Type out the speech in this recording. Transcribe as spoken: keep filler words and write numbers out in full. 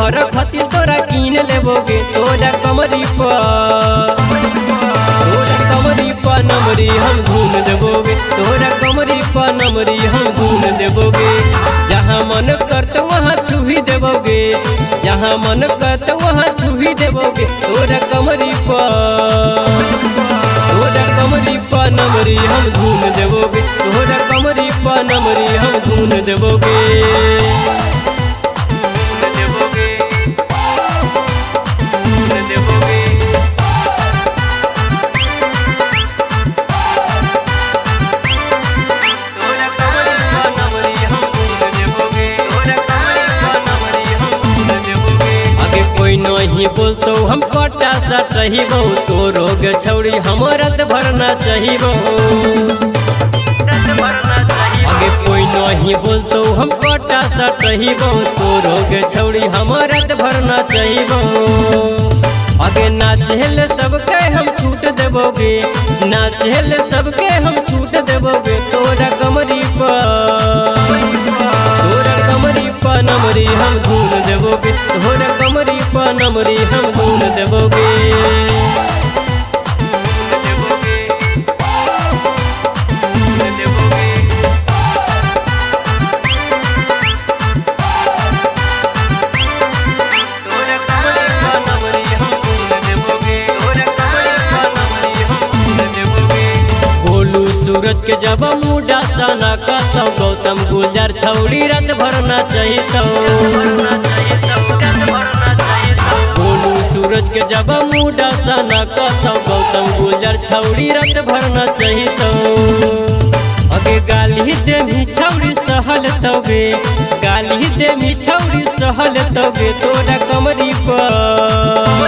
हमारा खातिर तोरा कीन लेबोगे तोरा कमरी पर तोरा कमरी पर नमरी हम धून देबोगे तोरा कमरी पर नमरी हम धून देबोगे जहाँ मन करत वहाँ छुही देबोगे जहाँ मन करत वहाँ छुही देबोगे तोरा कमरी पर तोरा कमरी पर नमरी हम धून देबोगे तोरा कमरी पर नमरी हम धून देबोगे नहीं बोलतो हम कटा सा चाहिबो तो रोग छौड़ी हमरा त भरना चाहिबो आगे कोई नहीं बोलतो हम कटा सा चाहिबो तो रोग छौड़ी हमरा त भरना चाहिबो आगे नाचेल सबके हम छूट देबोगे नाचेल सबके हम छूट देबोगे तोरा कमरी पर तोरा कमरी पर नमरी हम धून देबोगे तोरा कमरी पर नमरी हम धून देबोगे सूरज के जब मुडा सना का तो गौतम गुलजार छौड़ी रात भरना चाहिए बोलू सूरज के जब मुडा सना का तो गौतम गुलजार छौड़ी रात भरना चाहिए अगे गाली देमी छौड़ी सहल तोगे गाली देमी छौड़ी सहल तोगे तोरा कमरी पर